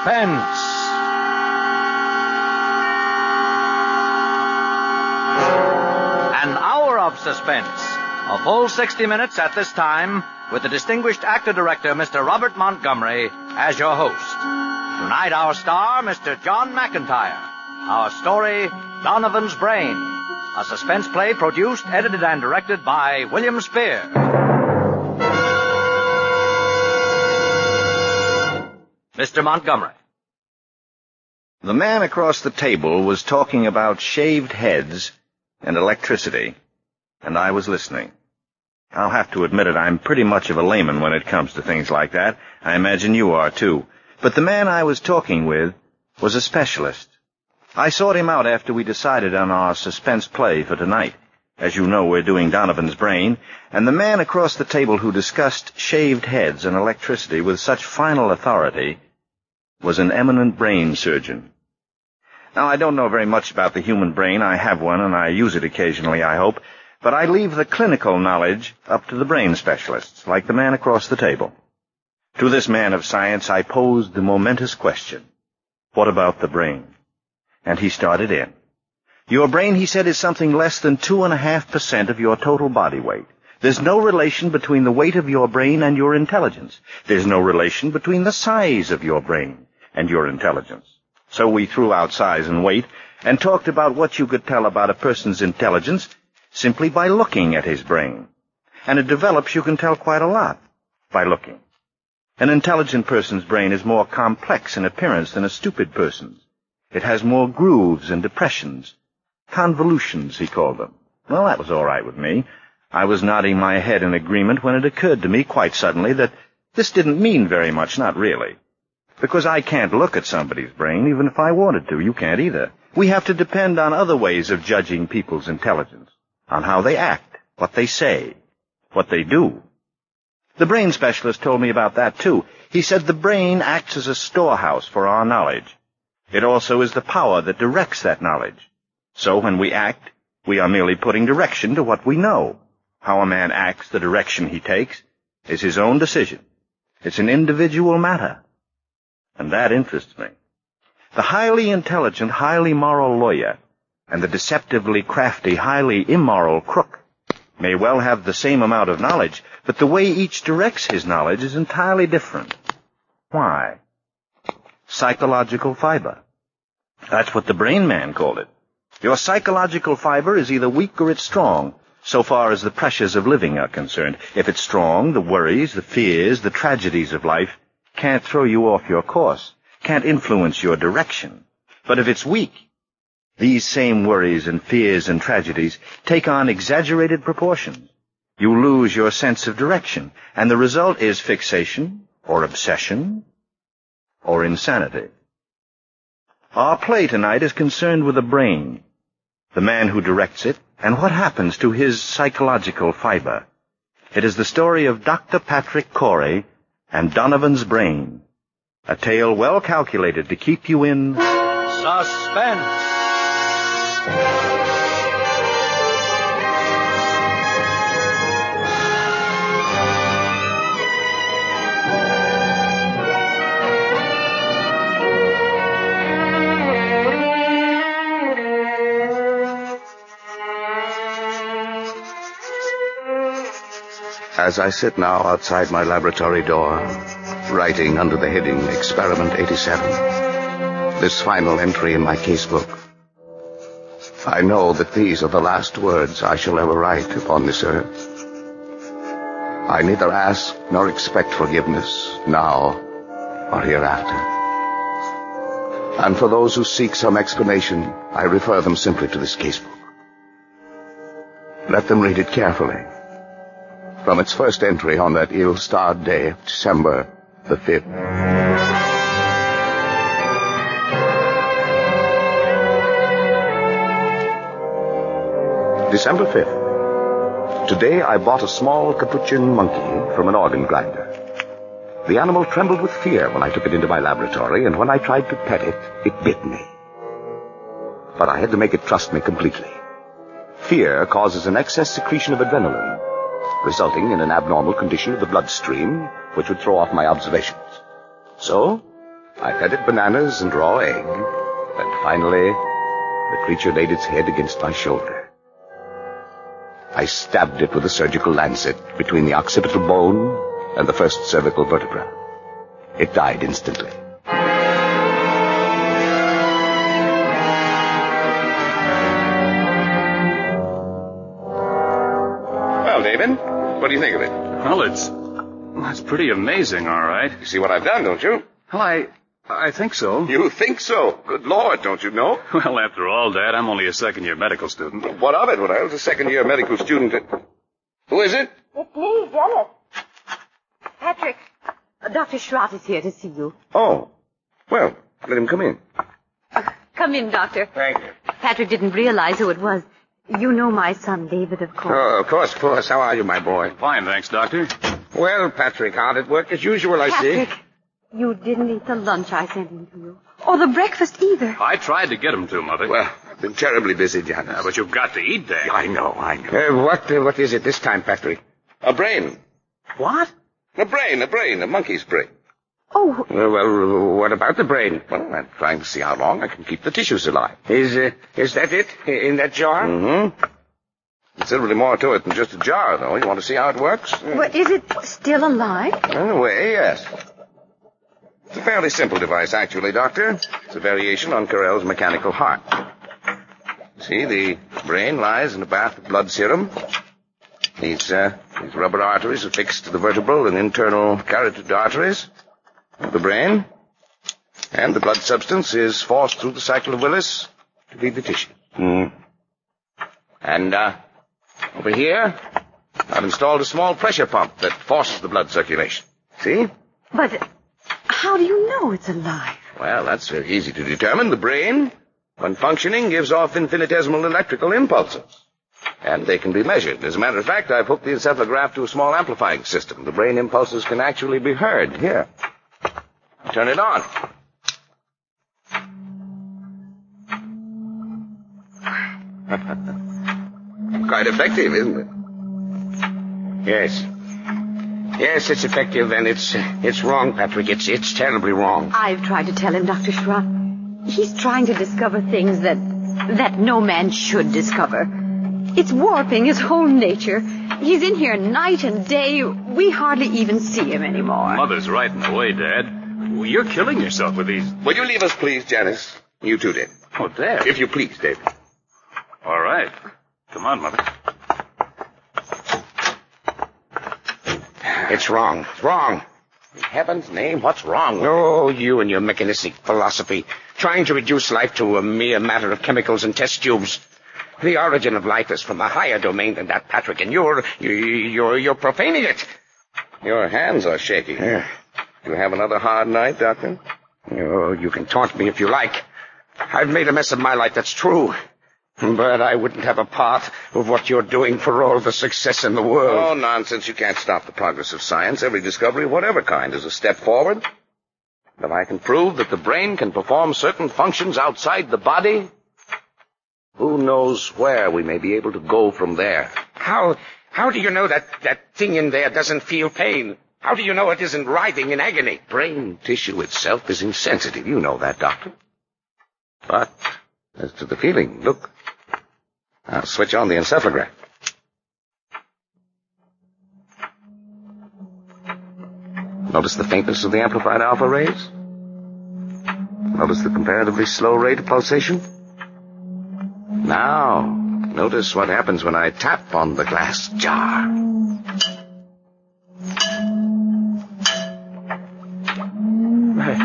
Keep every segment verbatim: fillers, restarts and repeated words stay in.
Suspense. An hour of suspense. A full sixty minutes at this time with the distinguished actor-director, Mister Robert Montgomery, as your host. Tonight, our star, Mister John McIntyre. Our story, Donovan's Brain. A suspense play produced, edited, and directed by William Spear. Mister Montgomery. The man across the table was talking about shaved heads and electricity, and I was listening. I'll have to admit it, I'm pretty much of a layman when it comes to things like that. I imagine you are, too. But the man I was talking with was a specialist. I sought him out after we decided on our suspense play for tonight. As you know, we're doing Donovan's Brain, and the man across the table who discussed shaved heads and electricity with such final authority was an eminent brain surgeon. Now, I don't know very much about the human brain. I have one, and I use it occasionally, I hope, but I leave the clinical knowledge up to the brain specialists, like the man across the table. To this man of science, I posed the momentous question, what about the brain? And he started in. Your brain, he said, is something less than two and a half percent of your total body weight. There's no relation between the weight of your brain and your intelligence. There's no relation between the size of your brain and your intelligence. So we threw out size and weight and talked about what you could tell about a person's intelligence simply by looking at his brain. And it develops you can tell quite a lot by looking. An intelligent person's brain is more complex in appearance than a stupid person's. It has more grooves and depressions. Convolutions, he called them. Well, that was all right with me. I was nodding my head in agreement when it occurred to me quite suddenly that this didn't mean very much, not really. Because I can't look at somebody's brain, even if I wanted to. You can't either. We have to depend on other ways of judging people's intelligence, on how they act, what they say, what they do. The brain specialist told me about that, too. He said the brain acts as a storehouse for our knowledge. It also is the power that directs that knowledge. So when we act, we are merely putting direction to what we know. How a man acts, the direction he takes, is his own decision. It's an individual matter. And that interests me. The highly intelligent, highly moral lawyer and the deceptively crafty, highly immoral crook may well have the same amount of knowledge, but the way each directs his knowledge is entirely different. Why? Psychological fiber. That's what the brain man called it. Your psychological fiber is either weak or it's strong, so far as the pressures of living are concerned. If it's strong, the worries, the fears, the tragedies of life can't throw you off your course, can't influence your direction. But if it's weak, these same worries and fears and tragedies take on exaggerated proportions. You lose your sense of direction, and the result is fixation, or obsession, or insanity. Our play tonight is concerned with the brain, the man who directs it, and what happens to his psychological fiber. It is the story of Doctor Patrick Corey and Donovan's Brain, a tale well calculated to keep you in suspense. As I sit now outside my laboratory door, writing under the heading Experiment eighty-seven, this final entry in my casebook, I know that these are the last words I shall ever write upon this earth. I neither ask nor expect forgiveness now or hereafter. And for those who seek some explanation, I refer them simply to this casebook. Let them read it carefully. From its first entry on that ill-starred day of December the fifth. December fifth. Today I bought a small capuchin monkey from an organ grinder. The animal trembled with fear when I took it into my laboratory, and when I tried to pet it, it bit me. But I had to make it trust me completely. Fear causes an excess secretion of adrenaline, resulting in an abnormal condition of the bloodstream, which would throw off my observations. So, I fed it bananas and raw egg. And finally, the creature laid its head against my shoulder. I stabbed it with a surgical lancet between the occipital bone and the first cervical vertebra. It died instantly. Well, David, what do you think of it? Well, it's... Well, it's pretty amazing, all right. You see what I've done, don't you? Well, I... I think so. You think so? Good Lord, don't you know? Well, after all, Dad, I'm only a second-year medical student. What of it? When I was a second-year medical student... At... Who is it? It's me, Dennis. Patrick, uh, Doctor Schrott is here to see you. Oh. Well, let him come in. Uh, come in, Doctor. Thank you. Patrick didn't realize who it was. You know my son, David, of course. Oh, of course, of course. How are you, my boy? Fine, thanks, Doctor. Well, Patrick, hard at work as usual, I Patrick, see. you didn't eat the lunch I sent him to you. Or the breakfast either. I tried to get him to, Mother. Well, I've been terribly busy, John. Yeah, but you've got to eat, Dad. I know, I know. Uh, what, uh, what is it this time, Patrick? A brain. What? A brain, a brain, a monkey's brain. Oh. Well, well, what about the brain? Well, I'm trying to see how long I can keep the tissues alive. Is, uh, is that it? In that jar? Mm-hmm. Considerably more to it than just a jar, though. You want to see how it works? Well, is it still alive? In a way, yes. It's a fairly simple device, actually, Doctor. It's a variation on Carrel's mechanical heart. See, the brain lies in a bath of blood serum. These, uh, these rubber arteries are fixed to the vertebral and internal carotid arteries of the brain. And the blood substance is forced through the cycle of Willis to feed the tissue. Mm. And, uh, over here, I've installed a small pressure pump that forces the blood circulation. See? But how do you know it's alive? Well, that's very easy to determine. The brain, when functioning, gives off infinitesimal electrical impulses. And they can be measured. As a matter of fact, I've hooked the encephalograph to a small amplifying system. The brain impulses can actually be heard. Here. Turn it on. Quite effective, isn't it? Yes. Yes, it's effective, and it's it's wrong, Patrick. It's it's terribly wrong. I've tried to tell him, Doctor Schrott. He's trying to discover things that that no man should discover. It's warping his whole nature. He's in here night and day. We hardly even see him anymore. Mother's right in the way, Dad. You're killing yourself with these... Will you leave us, please, Janice? You too, Dave. Oh, Dad. If you please, Dave. All right. Come on, Mother. It's wrong. It's wrong. In heaven's name, what's wrong with Oh, it? You and your mechanistic philosophy. Trying to reduce life to a mere matter of chemicals and test tubes. The origin of life is from a higher domain than that, Patrick, and you're, you're, you're profaning it. Your hands are shaky. Yeah. You have another hard night, Doctor? Oh, you can taunt me if you like. I've made a mess of my life, that's true. But I wouldn't have a part of what you're doing for all the success in the world. Oh, nonsense. You can't stop the progress of science. Every discovery, whatever kind, is a step forward. If I can prove that the brain can perform certain functions outside the body, who knows where we may be able to go from there. How, how do you know that that thing in there doesn't feel pain? How do you know it isn't writhing in agony? Brain tissue itself is insensitive. You know that, Doctor. But as to the feeling, look. I'll switch on the encephalograph. Notice the faintness of the amplified alpha rays? Notice the comparatively slow rate of pulsation? Now, notice what happens when I tap on the glass jar. Why?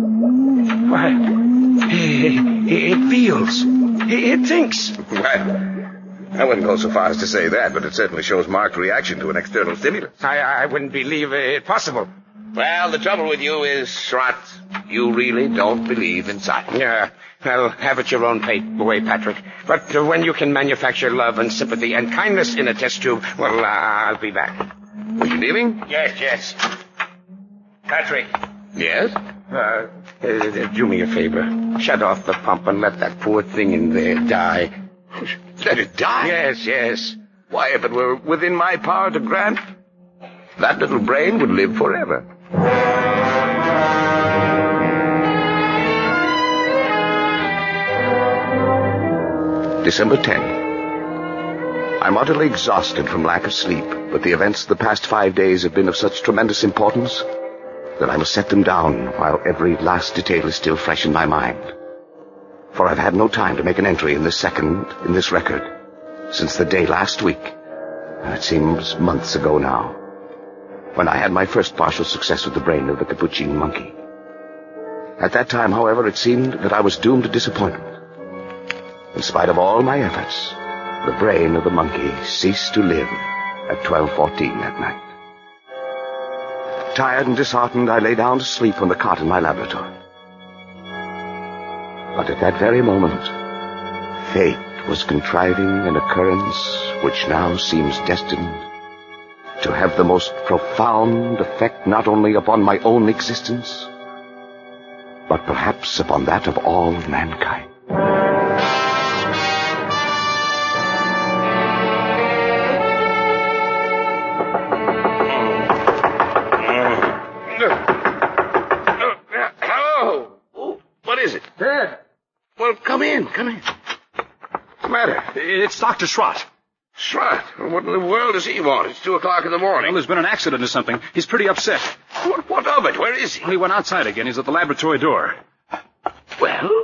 Why? It, it feels. It, it thinks. Well, I wouldn't go so far as to say that, but it certainly shows marked reaction to an external stimulus. I, I wouldn't believe it possible. Well, the trouble with you is, Schrott, you really don't believe in science. Yeah, well, have it your own way, Patrick. But uh, when you can manufacture love and sympathy and kindness in a test tube, well, uh, I'll be back. Were you leaving? Yes, yes. Patrick. Yes? Uh, uh, do me a favor. Shut off the pump and let that poor thing in there die. Let it die? Yes, yes. Why, if it were within my power to grant, that little brain would live forever. December tenth. I'm utterly exhausted from lack of sleep, but the events of the past five days have been of such tremendous importance that I must set them down while every last detail is still fresh in my mind. For I've had no time to make an entry in this second, in this record, since the day last week, and it seems months ago now, when I had my first partial success with the brain of the Capuchin monkey. At that time, however, it seemed that I was doomed to disappointment. In spite of all my efforts, the brain of the monkey ceased to live at twelve fourteen that night. Tired and disheartened, I lay down to sleep on the cot in my laboratory. But at that very moment, fate was contriving an occurrence which now seems destined to have the most profound effect not only upon my own existence, but perhaps upon that of all mankind. Well, come in, come in. What's the matter? It's Doctor Schrott. Schrott? Well, what in the world does he want? It's two o'clock in the morning. Well, there's been an accident or something. He's pretty upset. What, what of it? Where is he? Well, he went outside again. He's at the laboratory door. Well?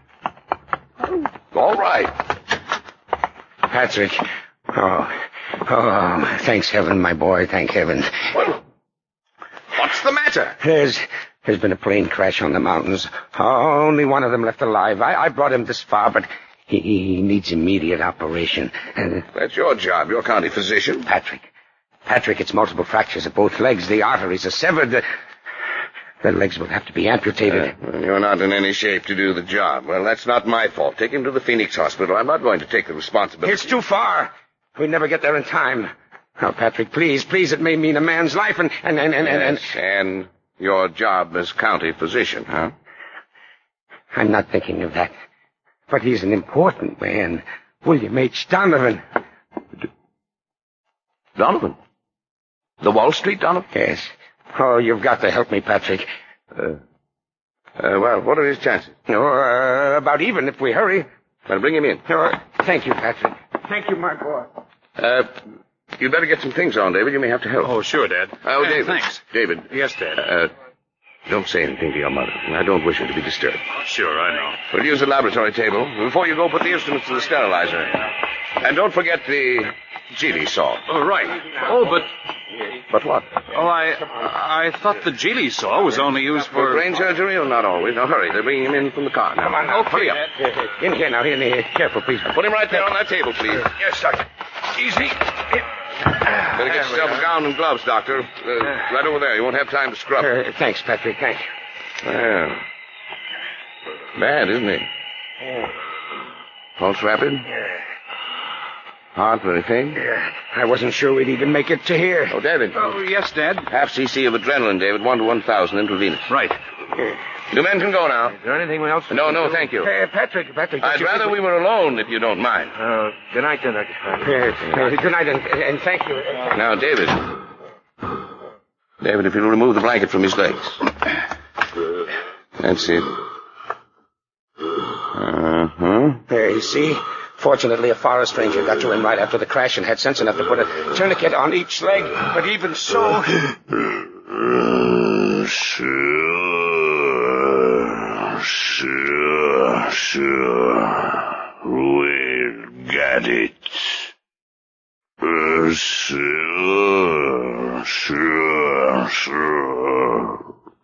All right. Patrick. Oh, oh, thanks heaven, my boy, thank heaven. Well, what's the matter? There's... There's been a plane crash on the mountains. Oh, only one of them left alive. I, I brought him this far, but he, he needs immediate operation. And that's your job. You're county physician. Patrick. Patrick, it's multiple fractures of both legs. The arteries are severed. The, the legs will have to be amputated. Uh, well, you're not in any shape to do the job. Well, that's not my fault. Take him to the Phoenix Hospital. I'm not going to take the responsibility. It's too far. We'd never get there in time. Oh, Patrick, please, please, it may mean a man's life and... and, and, and, and, yes, and your job as county physician, huh? I'm not thinking of that. But he's an important man. William H. Donovan. D- Donovan? The Wall Street Donovan? Yes. Oh, you've got to help me, Patrick. Uh, uh, well, what are his chances? Oh, uh, about even if we hurry. Well, bring him in. Oh, thank you, Patrick. Thank you, my boy. Uh, you'd better get some things on, David. You may have to help. Oh, sure, Dad. Oh, uh, David. Thanks. David. Yes, Dad. Uh, don't say anything to your mother. I don't wish her to be disturbed. Oh, sure, I know. We'll use the laboratory table. Before you go, put the instruments to the sterilizer. And don't forget the Geely saw. Oh, right. Oh, but... But what? Oh, I I thought the Geely saw was only used for... For brain surgery? Oh, not always. Now, hurry. They're bringing him in from the car now. Come on, now. Hurry up. In here now, in here. Careful, please. Put him right there on that table, please. Yes, Doctor. Easy. Better get yourself a gown and gloves, Doctor. Uh, right over there. You won't have time to scrub. Uh, thanks, Patrick. Thanks. Well, bad, isn't it? Pulse rapid? Heart very faint? Yeah. I wasn't sure we'd even make it to here. Oh, David. Oh, yes, Dad. Half cc of adrenaline, David. One to one thousand intravenous. Right. You men can go now. Is there anything else? No, no, thank you. Uh, Patrick, Patrick. I'd rather we were alone, if you don't mind. Uh, good night, then, Doctor Schrott. Uh, uh, good night, and, and thank you. Now, David. David, if you'll remove the blanket from his legs. That's it. Uh-huh. There, you see? Fortunately, a forest ranger got you in right after the crash and had sense enough to put a tourniquet on each leg. But even so... Sure, sure, sure. We'll get it. Uh, sure, sure, sure.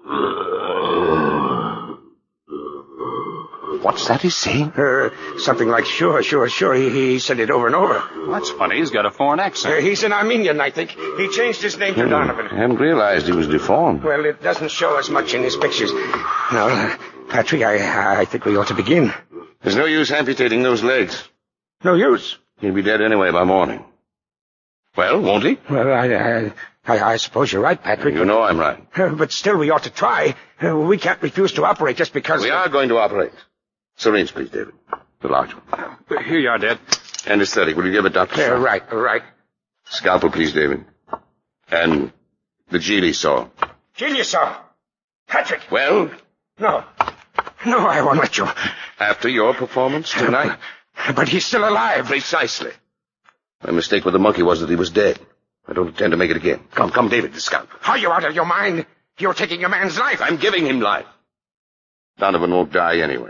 What's that he's saying? Uh, something like sure, sure, sure. He, he said it over and over. Well, that's funny. He's got a foreign accent. Uh, he's an Armenian, I think. He changed his name to Hmm. Donovan. I hadn't realized he was deformed. Well, it doesn't show as much in his pictures. Now, uh, Patrick, I, I think we ought to begin. There's no use amputating those legs. No use. He'll be dead anyway by morning. Well, won't he? Well, I, I, I, I suppose you're right, Patrick. You know I'm right. Uh, but still, we ought to try. Uh, we can't refuse to operate just because... We are going to operate. Syringe, please, David. The large one. Here you are, Dad. Anesthetic. Will you give it, Doctor Uh, Schrott? right, right. Scalpel, please, David. And the Geely saw. Genius, sir. Patrick. Well, No. No, I won't let you. after your performance tonight. But he's still alive. Precisely. My mistake with the monkey was that he was dead. I don't intend to make it again. Come, come, David, discount. Are you out of your mind? You're taking your man's life. I'm giving him life. Donovan won't die anyway.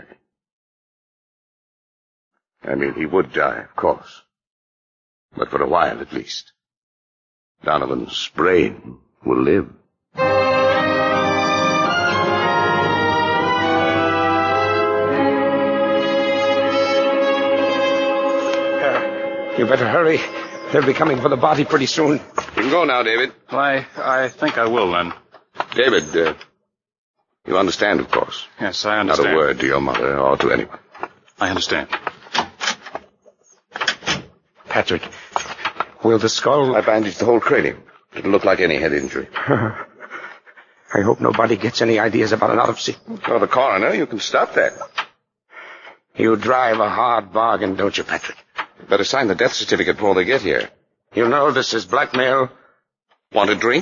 I mean, he would die, of course. But for a while, at least. Donovan's brain will live. Uh, you better hurry. They'll be coming for the body pretty soon. You can go now, David. Why, I think I will, then. David, uh, you understand, of course. Yes, I understand. Not a word to your mother or to anyone. I understand. Patrick, will the skull... I bandaged the whole cranium. Didn't look like any head injury. I hope nobody gets any ideas about an autopsy. Oh, the coroner, you can stop that. You drive a hard bargain, don't you, Patrick? Better sign the death certificate before they get here. You know this is blackmail. Want a drink?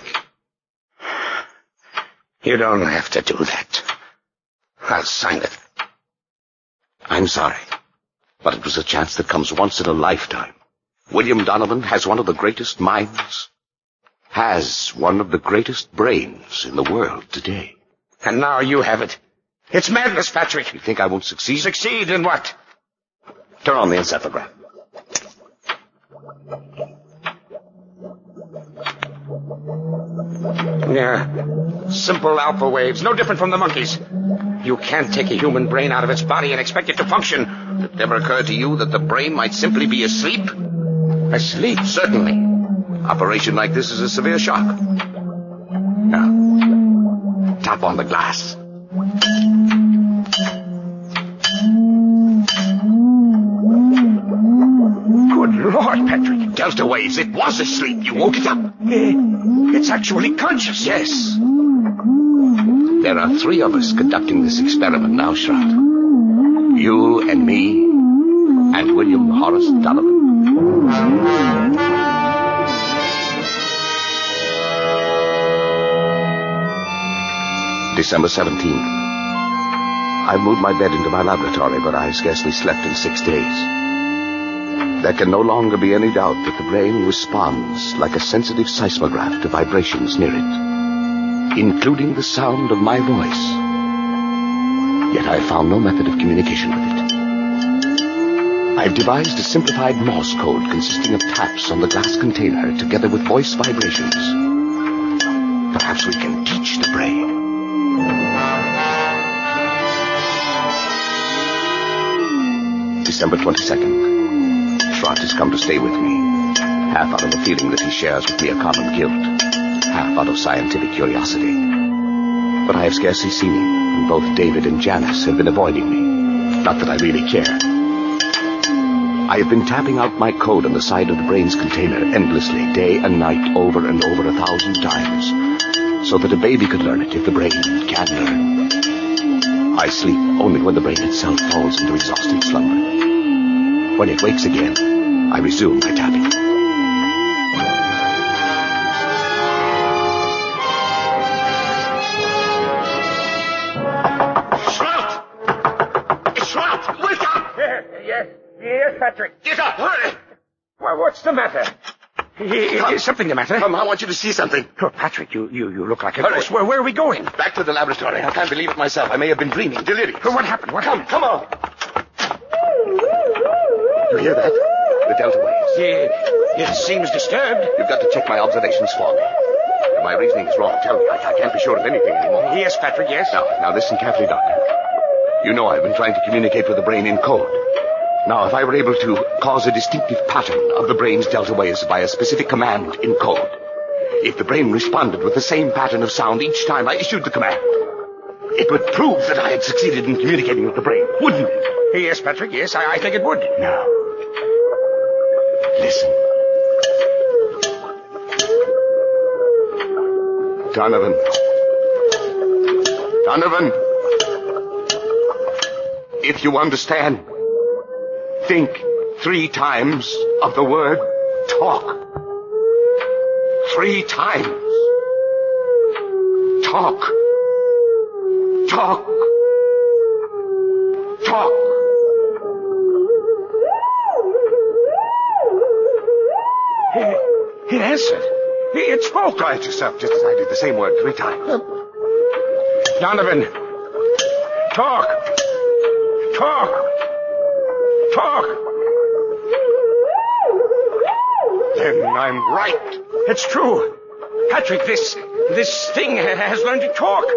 You don't have to do that. I'll sign it. I'm sorry, but it was a chance that comes once in a lifetime. William Donovan has one of the greatest minds, has one of the greatest brains in the world today. And now you have it. It's madness, Patrick. You think I won't succeed? Succeed in what? Turn on the encephalograph. Yeah, simple alpha waves, no different from the monkeys. You can't take a human brain out of its body and expect it to function. It never occurred to you that the brain might simply be asleep? Asleep? Certainly. Operation like this is a severe shock. Now, tap on the glass. Good Lord, Patrick. Delta waves. It was asleep. You woke it up. It's actually conscious. Yes. There are three of us conducting this experiment now, Shroud. You and me and William Horace Donovan. December seventeenth. I moved my bed into my laboratory, but I scarcely slept in six days. There can no longer be any doubt that the brain responds like a sensitive seismograph to vibrations near it, including the sound of my voice. Yet I found no method of communication with it. I've devised a simplified Morse code consisting of taps on the glass container together with voice vibrations. Perhaps we can teach the brain. December twenty-second. Schrott has come to stay with me, half out of the feeling that he shares with me a common guilt, half out of scientific curiosity. But I have scarcely seen him, and both David and Janice have been avoiding me. Not that I really care. I have been tapping out my code on the side of the brain's container endlessly, day and night, over and over a thousand times, so that a baby could learn it if the brain can learn. I sleep only when the brain itself falls into exhausted slumber. When it wakes again, I resume my tapping. Shroud! Shroud! Wake up! Yes, yes, Patrick. Get up! Hurry! Well, what's the matter? Is something the matter? Come, I want you to see something. Oh, Patrick, you, you, you look like a Hurry. ghost. Where, where are we going? Back to the laboratory. I can't believe it myself. I may have been dreaming. Delirious. What happened? What Come, happened? come on. You hear that? The delta waves. It, it seems disturbed. You've got to check my observations for me. If my reasoning is wrong, tell me. I, I can't be sure of anything anymore. Yes, Patrick, yes. Now, now listen carefully, Doctor. You know I've been trying to communicate with the brain in code. Now, if I were able to cause a distinctive pattern of the brain's delta waves by a specific command in code, if the brain responded with the same pattern of sound each time I issued the command, it would prove that I had succeeded in communicating with the brain, wouldn't it? Yes, Patrick, yes, I, I think it would. Now, listen. Donovan. Donovan. If you understand, think three times of the word talk. Three times. Talk. Talk. Talk. answered. It spoke. Quiet yourself, just as I did the same word three times. Donovan. Talk. Talk. Talk. Then I'm right. It's true. Patrick, this, this thing has learned to talk.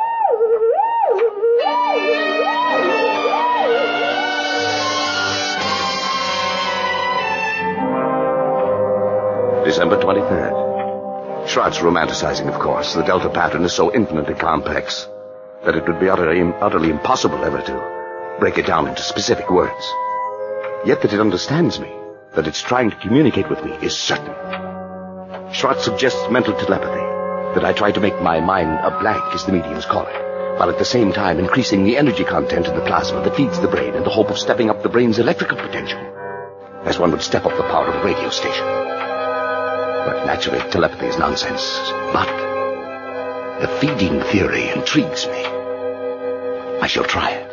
December twenty-third. Schrott's romanticizing, of course. The delta pattern is so infinitely complex that it would be utterly, utterly impossible ever to break it down into specific words. Yet that it understands me, that it's trying to communicate with me, is certain. Schrott suggests mental telepathy, that I try to make my mind a blank, as the mediums call it, while at the same time increasing the energy content in the plasma that feeds the brain in the hope of stepping up the brain's electrical potential, as one would step up the power of a radio station. But naturally, telepathy is nonsense. But the feeding theory intrigues me. I shall try it.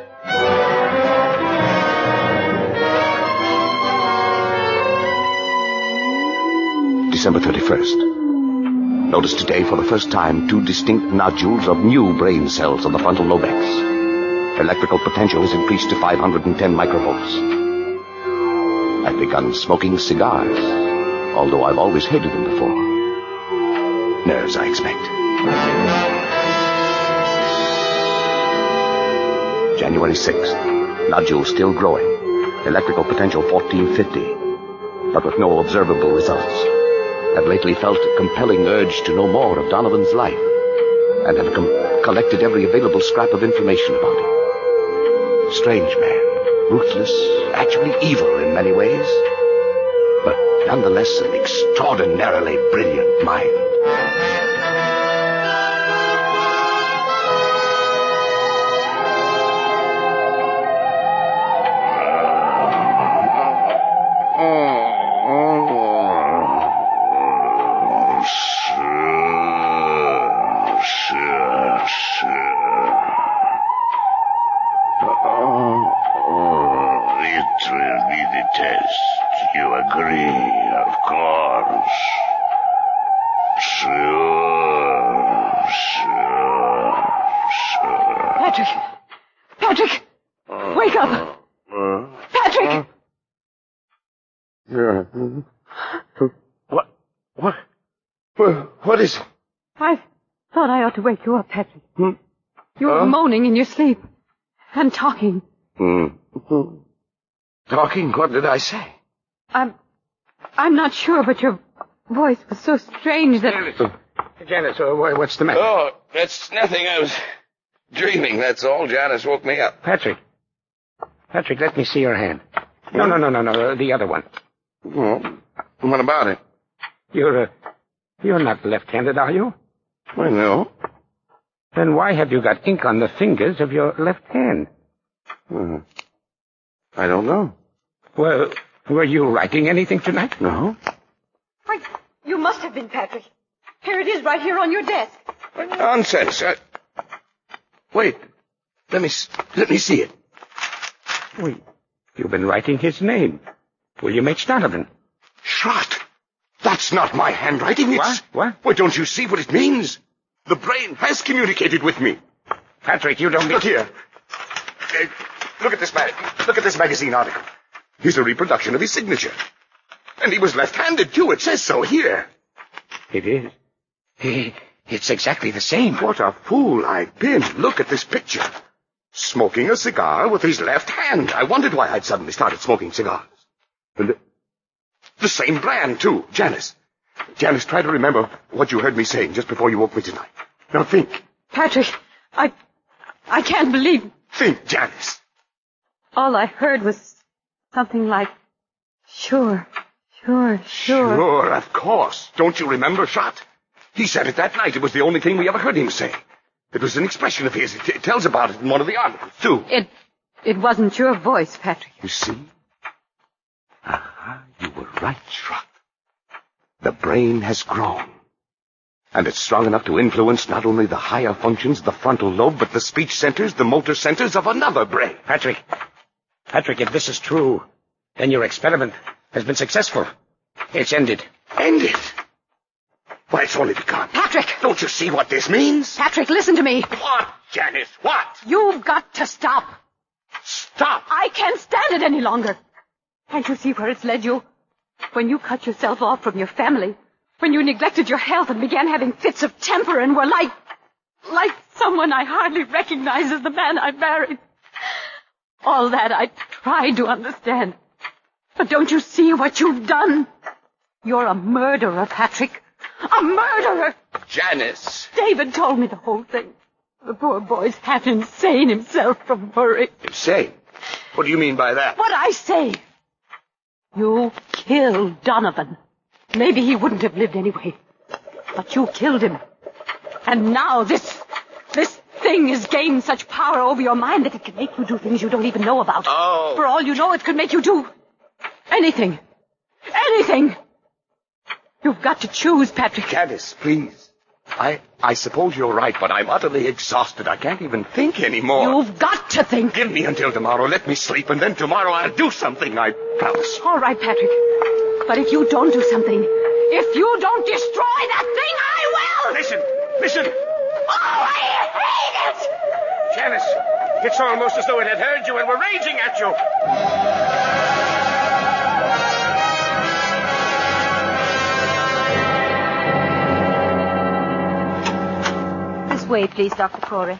December thirty-first. Notice today for the first time two distinct nodules of new brain cells on the frontal lobex. Electrical potential is increased to five hundred ten microvolts. I've begun smoking cigars, although I've always hated them before. Nerves, I expect. January sixth. Nodule still growing. Electrical potential fourteen fifty, but with no observable results. I've lately felt a compelling urge to know more of Donovan's life, and have com- collected every available scrap of information about him. Strange man, ruthless, actually evil in many ways, but nonetheless an extraordinarily brilliant mind. What? What? What is it? I thought I ought to wake you up, Patrick. Hmm? You were Huh? moaning in your sleep and talking. Hmm. Talking? What did I say? I'm, I'm not sure, but your voice was so strange that... Janice, Janice, uh, what's the matter? Oh, that's nothing. I was dreaming, that's all. Janice woke me up. Patrick. Patrick, let me see your hand. No, no, no, no, no, the other one. Oh, what about it? You're, uh, you're not left-handed, are you? I know. Then why have you got ink on the fingers of your left hand? Hmm. I don't know. Well, were you writing anything tonight? No. Why, you must have been, Patrick. Here it is, right here on your desk. Nonsense. I... Wait. Let me s- let me see it. Wait, you've been writing his name. William H. Donovan. Schrott! That's not my handwriting. It's... What? What? Well, don't you see what it means? The brain has communicated with me. Patrick, you don't... Look here. Uh, look at this mag- Look at this magazine article. Here's a reproduction of his signature. And he was left-handed, too. It says so here. It is. He, it's exactly the same. What a fool I've been. Look at this picture. Smoking a cigar with his left hand. I wondered why I'd suddenly started smoking cigars. And the, the same brand, too. Janice. Janice, try to remember what you heard me saying just before you woke me tonight. Now think. Patrick, I... I can't believe... Think, Janice. All I heard was something like, sure, sure, sure. Sure, of course. Don't you remember, Schrott? He said it that night. It was the only thing we ever heard him say. It was an expression of his. It, it tells about it in one of the articles, too. It... it wasn't your voice, Patrick. You see? Aha, you were right, Schrott. The brain has grown. And it's strong enough to influence not only the higher functions of the frontal lobe, but the speech centers, the motor centers of another brain. Patrick. Patrick, if this is true, then your experiment has been successful. It's ended. Ended? Why, it's only begun. Patrick! Don't you see what this means? Patrick, listen to me. What, Janice? What? You've got to stop. Stop. I can't stand it any longer. Can't you see where it's led you? When you cut yourself off from your family, when you neglected your health and began having fits of temper and were like... like someone I hardly recognize as the man I married. All that I tried to understand. But don't you see what you've done? You're a murderer, Patrick. A murderer! Janice. David told me the whole thing. The poor boy's half insane himself from worry. Insane? What do you mean by that? What I say. You killed Donovan. Maybe he wouldn't have lived anyway. But you killed him. And now this... this thing has gained such power over your mind that it can make you do things you don't even know about. Oh. For all you know, it could make you do... anything. Anything. You've got to choose, Patrick. Janice, please. I I suppose you're right, but I'm utterly exhausted. I can't even think anymore. You've got to think. Give me until tomorrow. Let me sleep, and then tomorrow I'll do something, I promise. All right, Patrick. But if you don't do something, if you don't destroy that thing, I will! Listen, listen. Oh, I hate it! Janice, it's almost as though it had heard you and were raging at you. Way, please, Doctor Corey.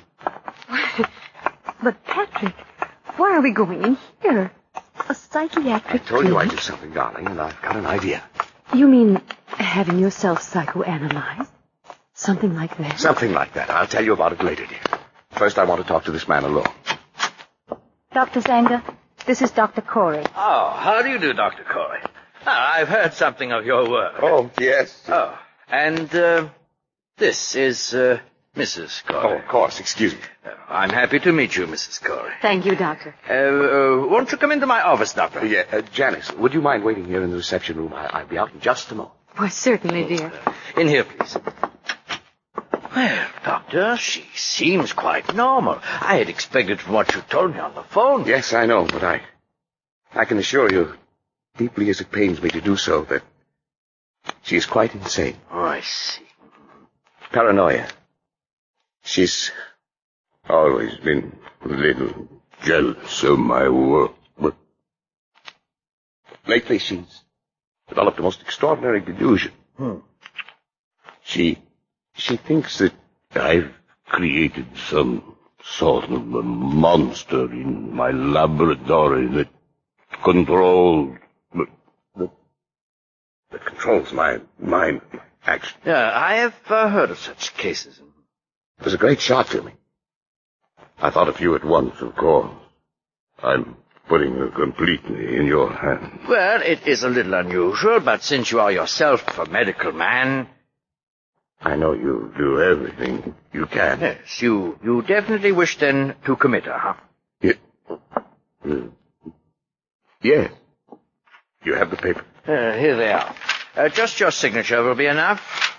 But, Patrick, why are we going in here? A psychiatric I told you clinic? I'd do something, darling, and I've got an idea. You mean having yourself psychoanalyzed? Something like that? Something like that. I'll tell you about it later, dear. First, I want to talk to this man alone. Doctor Zanger, this is Doctor Corey. Oh, how do you do, Doctor Corey? Ah, I've heard something of your work. Oh, yes. Oh, and uh, this is... Uh, Missus Corey. Oh, of course. Excuse me. Uh, I'm happy to meet you, Missus Corey. Thank you, Doctor. Uh, uh, won't you come into my office, Doctor? Yeah, uh, Janice, would you mind waiting here in the reception room? I- I'll be out in just a moment. Why, certainly, dear. Uh, in here, please. Well, Doctor, she seems quite normal. I had expected from what you told me on the phone. Yes, I know, but I... I can assure you, deeply as it pains me to do so, that she is quite insane. Oh, I see. Paranoia. She's always been a little jealous of my work, but lately she's developed a most extraordinary delusion. Hmm. She, she thinks that I've created some sort of a monster in my laboratory that controls, that, that, that controls my mind, my action. Yeah, I have uh, heard of such cases. It was a great shock to me. I thought of you at once, of course. I'm putting her completely in your hands. Well, it is a little unusual, but since you are yourself a medical man... I know you do everything you can. Yes, you, you definitely wish then to commit her, huh? Yeah. Uh, yes. You have the paper. Uh, here they are. Uh, just your signature will be enough.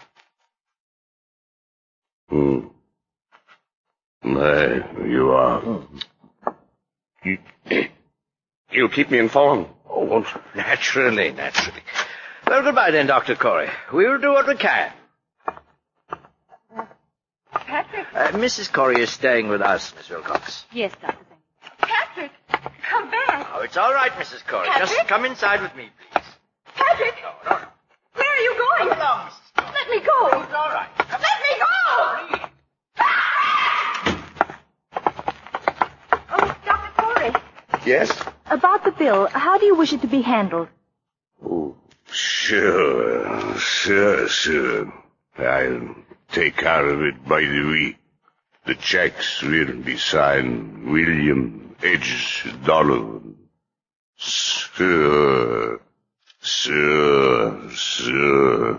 Hmm. There you are. You, you'll keep me informed. Oh, well, naturally, naturally. Well, goodbye then, Doctor Corey. We will do what we can. Patrick? Uh, Missus Corey is staying with us, Miss Wilcox. Yes, Doctor Zanger. Patrick, come back. Oh, it's all right, Missus Corey. Patrick? Just come inside with me, please. Patrick! No, no, no. Where are you going? Come along, Missus Corey. Let me go. Oh, it's all right. Come Let me go! Please. Oh, Doctor Corey. Yes? About the bill, how do you wish it to be handled? Oh, sure, sure, sure. I'll take care of it by the week. The checks will be signed William H. Donovan. Sure, sure, sure.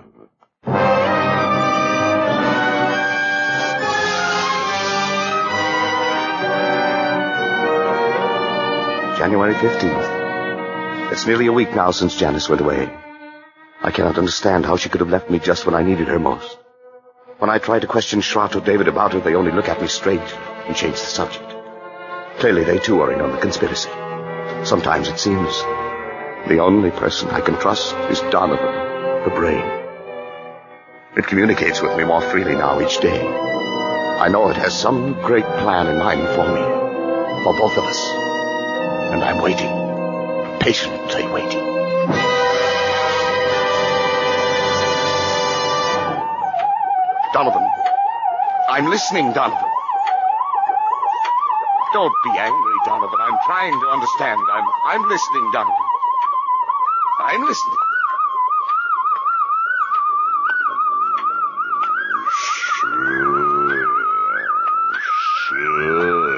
January fifteenth. It's nearly a week now since Janice went away. I cannot understand how she could have left me just when I needed her most. When I try to question Schrott or David about her, they only look at me straight and change the subject. Clearly, they too are in on the conspiracy. Sometimes it seems the only person I can trust is Donovan, the brain. It communicates with me more freely now each day. I know it has some great plan in mind for me, for both of us. And I'm waiting, patiently waiting. Donovan. I'm listening, Donovan. Don't be angry, Donovan. I'm trying to understand. I'm I'm listening, Donovan. I'm listening. Sure,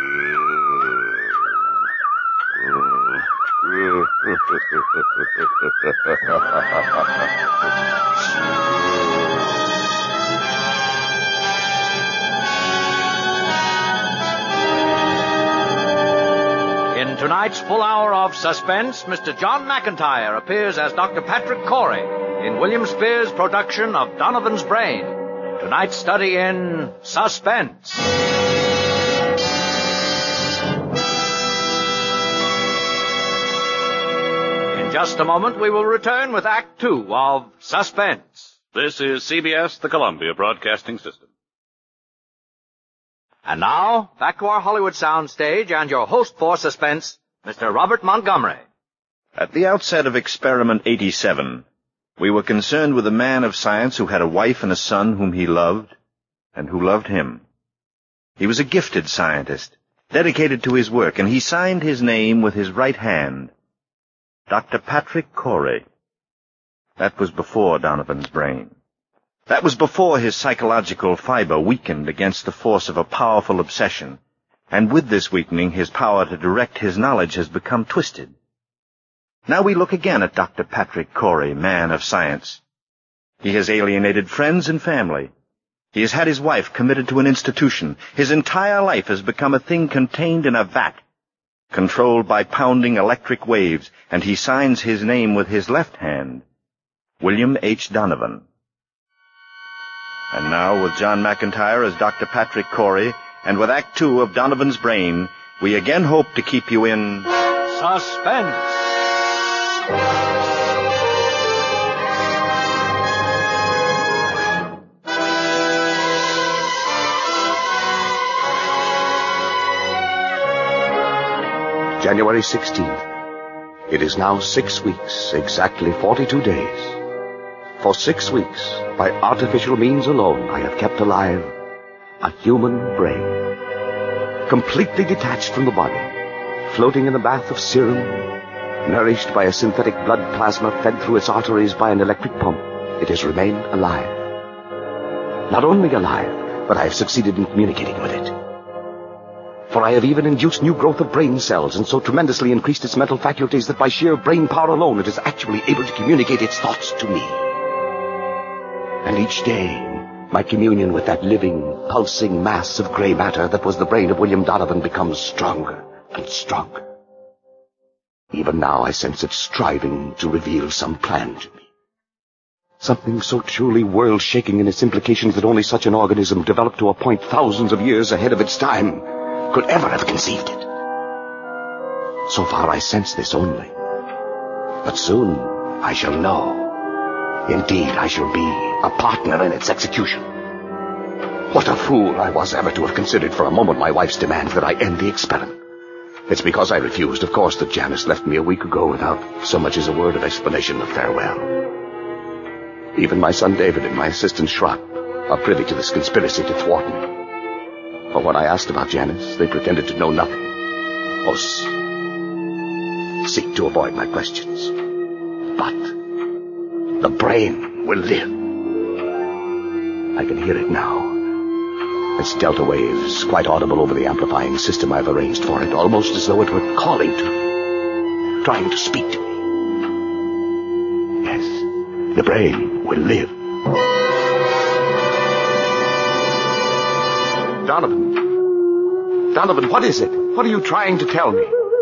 In tonight's full hour of suspense, Mister John McIntyre appears as Doctor Patrick Corey in William Spears' production of Donovan's Brain. Tonight's study in suspense. In just a moment, we will return with Act Two of Suspense. This is C B S, the Columbia Broadcasting System. And now, back to our Hollywood soundstage and your host for Suspense, Mister Robert Montgomery. At the outset of Experiment eighty-seven, we were concerned with a man of science who had a wife and a son whom he loved, and who loved him. He was a gifted scientist, dedicated to his work, and he signed his name with his right hand, Doctor Patrick Corey. That was before Donovan's Brain. That was before his psychological fiber weakened against the force of a powerful obsession, and with this weakening his power to direct his knowledge has become twisted. Now we look again at Doctor Patrick Corey, man of science. He has alienated friends and family. He has had his wife committed to an institution. His entire life has become a thing contained in a vat, controlled by pounding electric waves, and he signs his name with his left hand, William H. Donovan. And now, with John McIntyre as Doctor Patrick Corey, and with Act Two of Donovan's Brain, we again hope to keep you in Suspense. January sixteenth. It is now six weeks, exactly forty-two days. For six weeks, by artificial means alone, I have kept alive a human brain, completely detached from the body, floating in a bath of serum, nourished by a synthetic blood plasma fed through its arteries by an electric pump. It has remained alive. Not only alive, but I have succeeded in communicating with it. For I have even induced new growth of brain cells and so tremendously increased its mental faculties that by sheer brain power alone it is actually able to communicate its thoughts to me. And each day, my communion with that living, pulsing mass of gray matter that was the brain of William Donovan becomes stronger and stronger. Even now I sense it striving to reveal some plan to me. Something so truly world-shaking in its implications that only such an organism developed to a point thousands of years ahead of its time could ever have conceived it. So far I sense this only. But soon I shall know. Indeed, I shall be a partner in its execution. What a fool I was ever to have considered for a moment my wife's demand that I end the experiment. It's because I refused, of course, that Janice left me a week ago without so much as a word of explanation of farewell. Even my son David and my assistant Schrock are privy to this conspiracy to thwart me. For when I asked about Janice, they pretended to know nothing, or s- seek to avoid my questions. But the brain will live. I can hear it now. Its delta waves, quite audible over the amplifying system I've arranged for it, almost as though it were calling to me, trying to speak to me. Yes, the brain will live. Donovan. Donovan, what is it? What are you trying to tell me?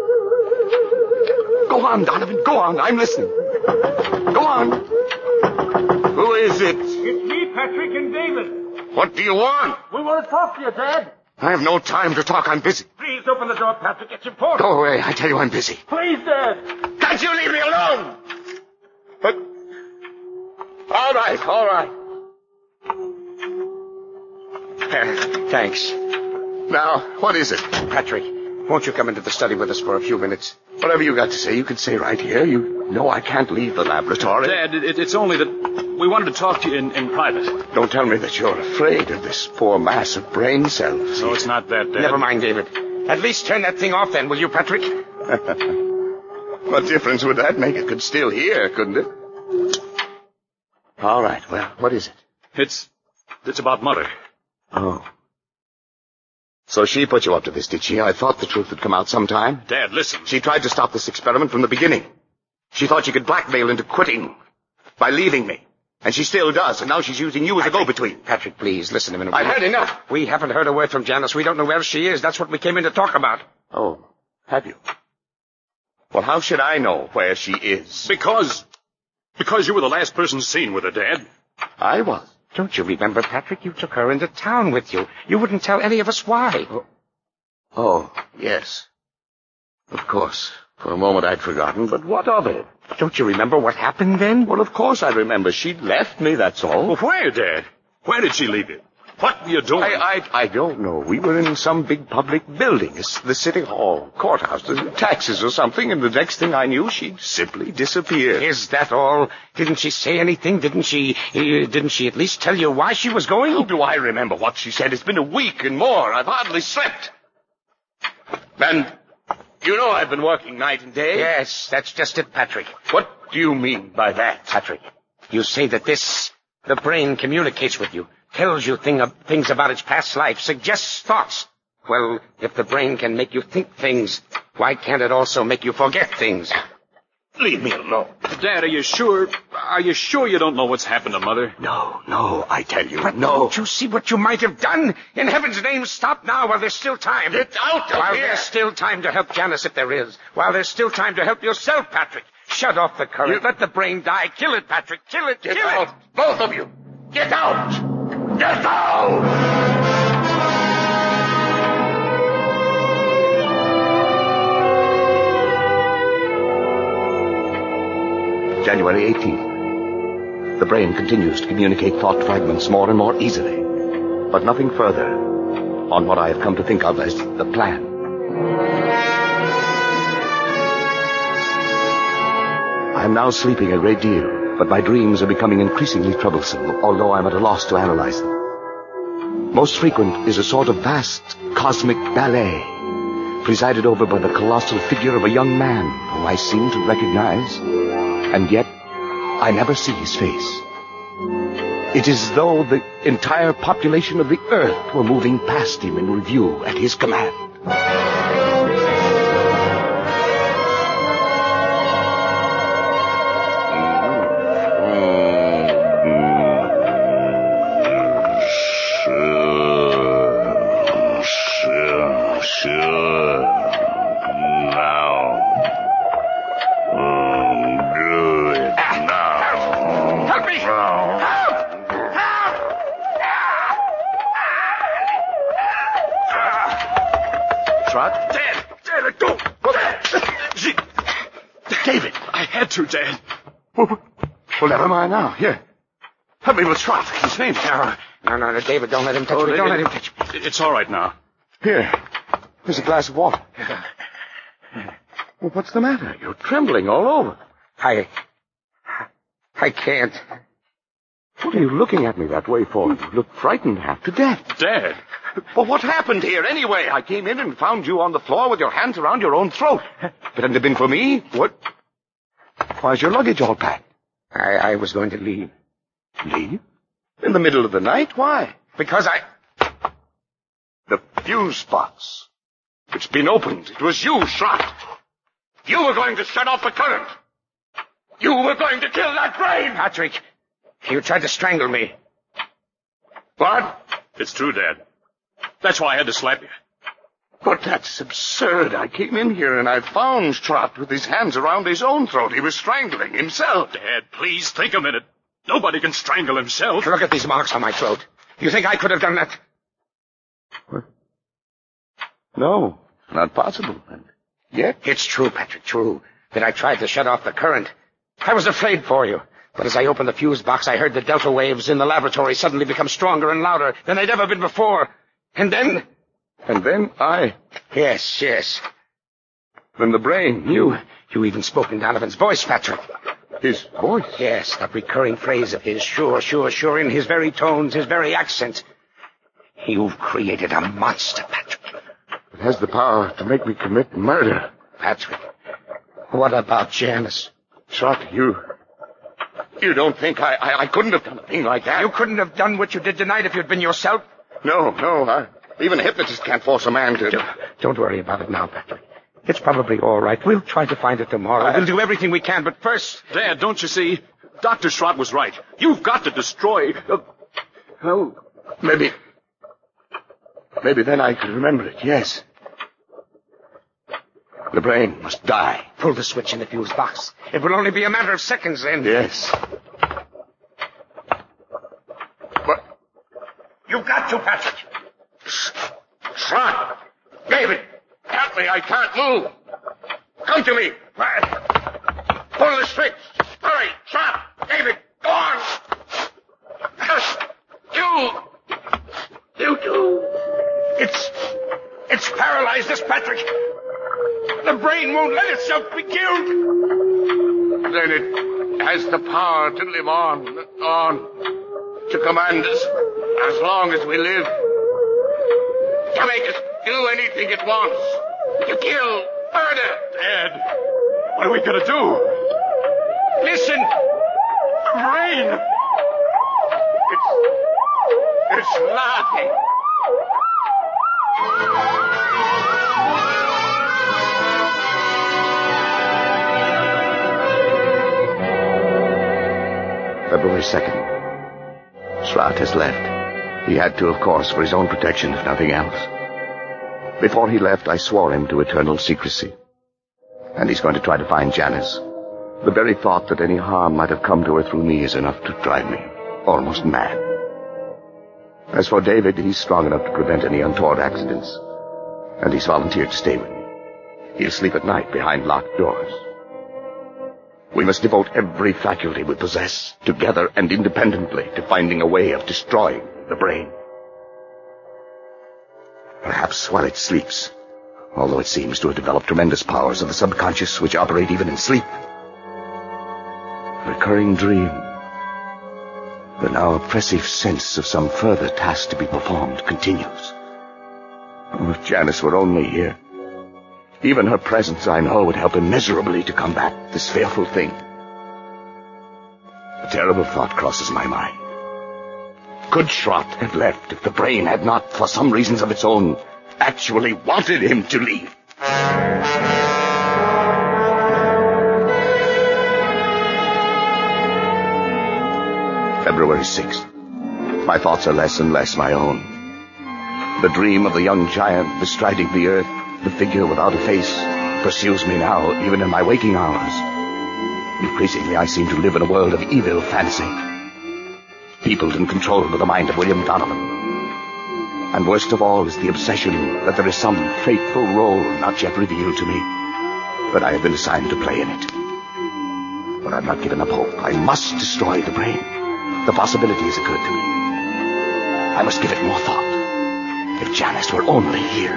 Go on, Donovan, go on. I'm listening. Go on. Who is it? It's me, Patrick, and David. What do you want? We want to talk to you, Dad. I have no time to talk. I'm busy. Please open the door, Patrick. It's important. Go away. I tell you I'm busy. Please, Dad. Can't you leave me alone? But... All right, all right. Uh, thanks. Now, what is it? Patrick, won't you come into the study with us for a few minutes? Whatever you got to say, you can say right here. You know I can't leave the laboratory. Dad, it, it's only that we wanted to talk to you in, in private. Don't tell me that you're afraid of this poor mass of brain cells. No, it's not that, Dad. Never mind, David. At least turn that thing off then, will you, Patrick? What difference would that make? It could still hear, couldn't it? All right, well, what is it? It's, it's about Mother. Oh. So she put you up to this, did she? I thought the truth would come out sometime. Dad, listen. She tried to stop this experiment from the beginning. She thought she could blackmail into quitting by leaving me. And she still does, and now she's using you as Patrick, a go-between. Patrick, please, listen to me. I've heard enough. We haven't heard a word from Janice. We don't know where she is. That's what we came in to talk about. Oh, have you? Well, how should I know where she is? Because, because you were the last person seen with her, Dad. I was. Don't you remember, Patrick? You took her into town with you. You wouldn't tell any of us why. Oh, oh yes. Of course. For a moment I'd forgotten, but what of it? Don't you remember what happened then? Well, of course I remember. She'd left me, that's all. Well, where, Dad? Where did she leave you? What were you doing? I, I, I don't know. We were in some big public building, it's the city hall, courthouse, the taxes or something, and the next thing I knew, she'd simply disappeared. Is that all? Didn't she say anything? Didn't she, uh, didn't she at least tell you why she was going? How do I remember what she said? It's been a week and more. I've hardly slept. And you know I've been working night and day. Yes, that's just it, Patrick. What do you mean by that? Patrick, you say that this, the brain communicates with you, tells you thing, things about its past life, suggests thoughts. Well, if the brain can make you think things, why can't it also make you forget things? Leave me alone. Dad, are you sure? Are you sure you don't know what's happened to Mother? No, no, I tell you, But no. Don't you see what you might have done? In heaven's name, stop now while there's still time. Get out of While here. there's still time to help Janice if there is. While there's still time to help yourself, Patrick. Shut off the current. You- Let the brain die. Kill it, Patrick. Kill it. Get Kill out, it. both of you. Get out. Get out. January eighteenth. The brain continues to communicate thought fragments more and more easily, but nothing further on what I have come to think of as the plan. I am now sleeping a great deal, but my dreams are becoming increasingly troublesome, although I'm at a loss to analyze them. Most frequent is a sort of vast cosmic ballet, presided over by the colossal figure of a young man whom I seem to recognize, and yet I never see his face. It is as though the entire population of the earth were moving past him in review at his command. To, Dad. Well, well, never mind now. Here. Help me with Trot. His name. No, no, no, no, David, don't let him touch Oh, me. it- Don't it- let him touch me. It's all right now. Here. Here's a glass of water. Well, what's the matter? You're trembling all over. I... I can't. What are you looking at me that way for? You look frightened half to death. Dad. Well, what happened here anyway? I came in and found you on the floor with your hands around your own throat. If it hadn't have been for me, what... Why's your luggage all packed? I, I was going to leave. Leave? In the middle of the night? Why? Because I... The fuse box. It's been opened. It was you, Schrott. You were going to shut off the current. You were going to kill that brain. Patrick, you tried to strangle me. What? It's true, Dad. That's why I had to slap you. But that's absurd. I came in here and I found Trott with his hands around his own throat. He was strangling himself. Dad, please think a minute. Nobody can strangle himself. Look at these marks on my throat. You think I could have done that? No, not possible. And yet, It's true, Patrick, true, that I tried to shut off the current. I was afraid for you. But as I opened the fuse box, I heard the delta waves in the laboratory suddenly become stronger and louder than they'd ever been before. And then... And then I... Yes, yes. Then the brain... You... You even spoke in Donovan's voice, Patrick. His voice? Yes, that recurring phrase of his, sure, sure, sure, in his very tones, his very accent. You've created a monster, Patrick. It has the power to make me commit murder. Patrick, what about Janice? Trot, you... You don't think I, I, I couldn't have done a thing like that? You couldn't have done what you did tonight if you'd been yourself? No, no. I, even a hypnotist can't force a man to... Don't, don't worry about it now, Patrick. It's probably all right. We'll try to find it tomorrow. I... We'll do everything we can, but first... Dad, don't you see? Doctor Schrott was right. You've got to destroy... Uh... Well, maybe... Maybe then I could remember it, yes. The brain must die. Pull the switch in the fuse box. It will only be a matter of seconds then. Yes. But... You've got to, Patrick. Schrott! David! Help me, I can't move. Come to me. Pull the switch. Hurry, Schrott! David, go on! You! You too! It's... It's paralyzed us, Patrick. The brain won't let itself be killed. Then it has the power to live on, on, to command us as long as we live. To make us do anything it wants. To kill, murder. Dad, what are we going to do? Listen. Brain. It's... It's laughing. February second. Schrott has left. He had to, of course, for his own protection, if nothing else. Before he left, I swore him to eternal secrecy. And he's going to try to find Janice. The very thought that any harm might have come to her through me is enough to drive me almost mad. As for David, he's strong enough to prevent any untoward accidents. And he's volunteered to stay with me. He'll sleep at night behind locked doors. We must devote every faculty we possess, together and independently, to finding a way of destroying the brain. Perhaps while it sleeps, although it seems to have developed tremendous powers of the subconscious which operate even in sleep. Recurring dream. The now oppressive sense of some further task to be performed continues. Oh, if Janice were only here. Even her presence, I know, would help immeasurably to combat this fearful thing. A terrible thought crosses my mind. Could Schrott have left if the brain had not, for some reasons of its own, actually wanted him to leave? February sixth. My thoughts are less and less my own. The dream of the young giant bestriding the earth, the figure without a face, pursues me now, even in my waking hours. Increasingly, I seem to live in a world of evil fancy, peopled and controlled by the mind of William Donovan. And worst of all is the obsession that there is some fateful role not yet revealed to me, but I have been assigned to play in it. But I've not given up hope. I must destroy the brain. The possibility has occurred to me. I must give it more thought. If Janice were only here.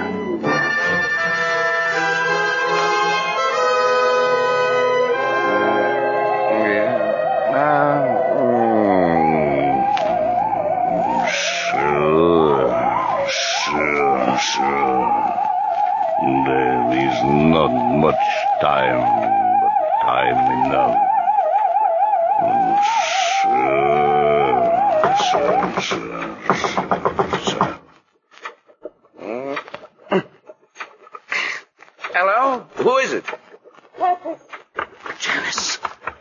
There is not much time, but time enough. Sir, sir, sir. Hello? Who is it? Janice.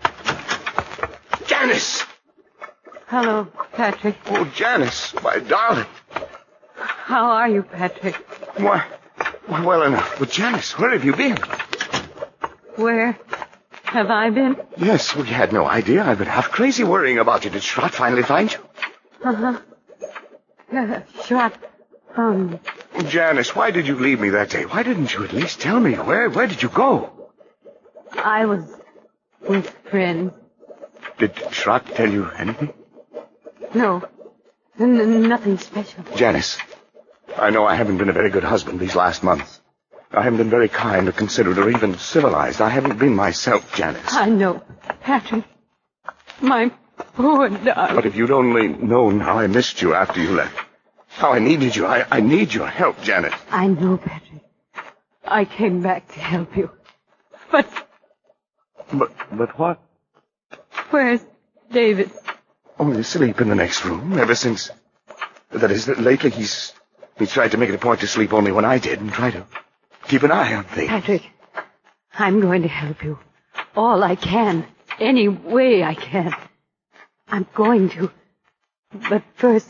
Janice! Hello, Patrick. Oh, Janice, my darling. How are you, Patrick? Why, why, well enough. But Janice, where have you been? Where have I been? Yes, we had no idea. I've been half crazy worrying about you. Did Schrott finally find you? Uh-huh. Uh, Schrott found me. Janice, why did you leave me that day? Why didn't you at least tell me? Where, where did you go? I was with friends. Did Schrott tell you anything? No. N- nothing special. Janice, I know I haven't been a very good husband these last months. I haven't been very kind or considerate or even civilized. I haven't been myself, Janice. I know, Patrick. My poor darling. But if you'd only known how I missed you after you left, how I needed you, I, I need your help, Janice. I know, Patrick. I came back to help you. But... But, but what? Where's David? Only asleep in the next room ever since... That is, that lately he's... He's tried to make it a point to sleep only when I did and try to keep an eye on things. Patrick, I'm going to help you. All I can. Any way I can. I'm going to. But first,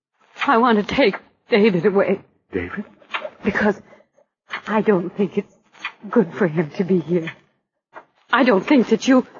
I want to take David away. David? Because I don't think it's good for him to be here. I don't think that you...